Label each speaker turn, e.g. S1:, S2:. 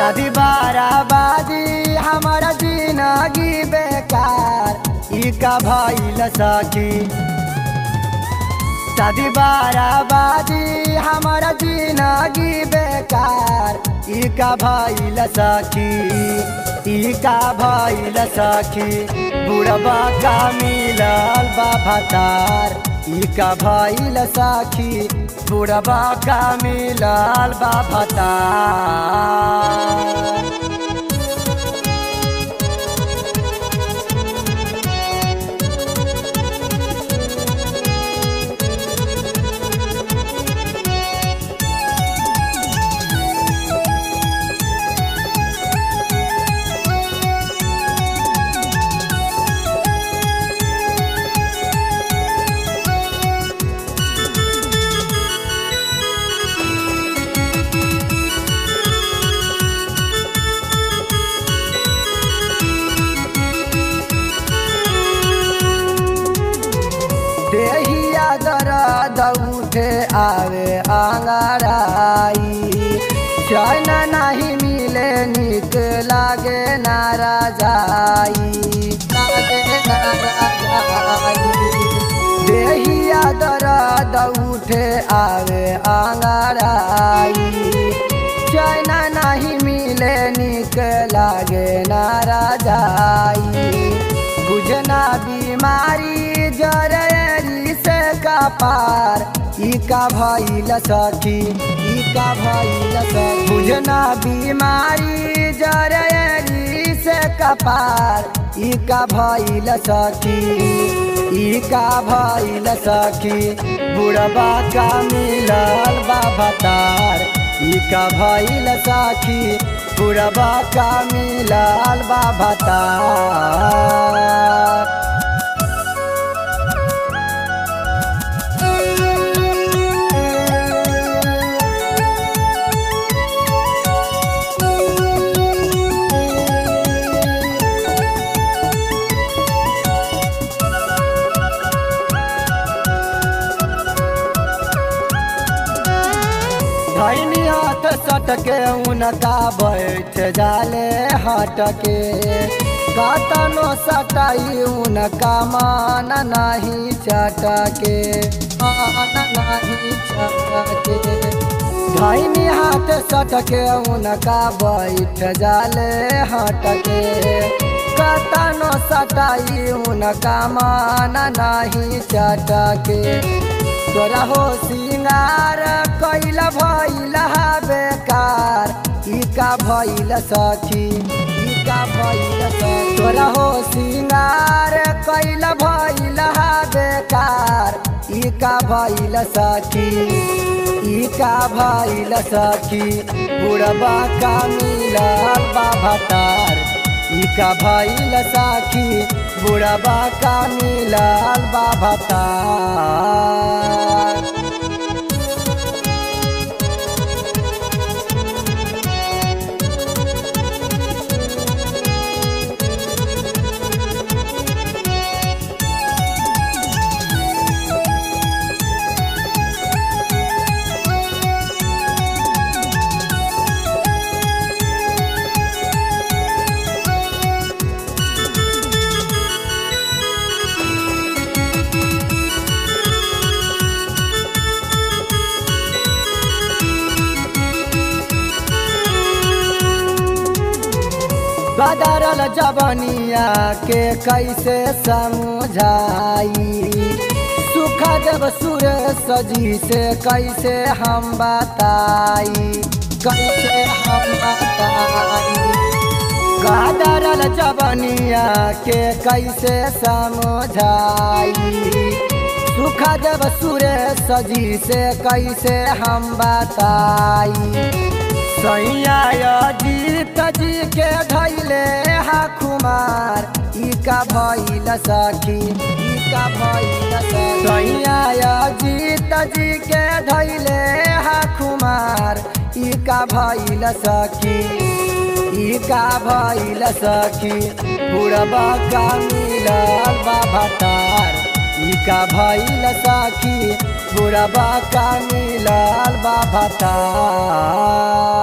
S1: शादी बाराबादी हमारा जिंदगी बेकार ई का भइल सखी। शादी बाराबादी हमारा जिंदगी बेकार ई का भइल सखी। ई का भइल सखी बुढ़बा का मिलल बा भतार। ई का भइल सखी बुढ़बा का मिलल बा भतार। देहिया दर्द उठे आवे आंगड़ाई। चैन नहीं मिले निक लागे नाराजाई। देहिया दर्द उठे आवे आंगड़ाई। चैन नहीं मिले निक लागे नाराजाई। बुझना बीमारी जरेरी से का पार ई का भइल सखी। ई का भइल सखी बुझना बीमारी जरेरी से का पार ई का भइल सखी। ई का भइल सखी बुढ़बा का मिलल बा भतार। ई का भइल सखी बुढ़बा का मिलल बा भतार। धैनी हाथ सटके उनका बैठ जाले हटके। कतनो सटाई उनका मान नहीं चटके। मान नहीं चटके धैनी हाथ सटके उनका बैठ जाले हटके। कतनो सटाई उनका मान नहीं चटके। तोरा हो सिंगार कैल भइल बेकार ई का भइल सखी। ई का भइल सखी तोरा हो सिंगार कैल भइल बेकार ई का भइल सखी। ई का भइल सखी बुढ़बा का मिलल बा भतार। ई का भइल सखी बुढ़बा का मिलल बा भतार। बदरल जवनिया के कैसे समझाई। सुख देव सुरेश जी से कैसे हम बताई। कैसे हम बताई बदरल जवनिया के कैसे समझाई। सुख देव सुरेश जी से कैसे हम बताई। सैया जीत जी के धैले हा खुमार ई का भइल सखी। ई का भइल सखी सैया जीत जी के धैले हा खुमार ई का भइल सखी। ई का भइल सखी बुढ़बा का मिलल बा भतार। ई का भइल सखी बुढ़बा का मिलल बा भतार।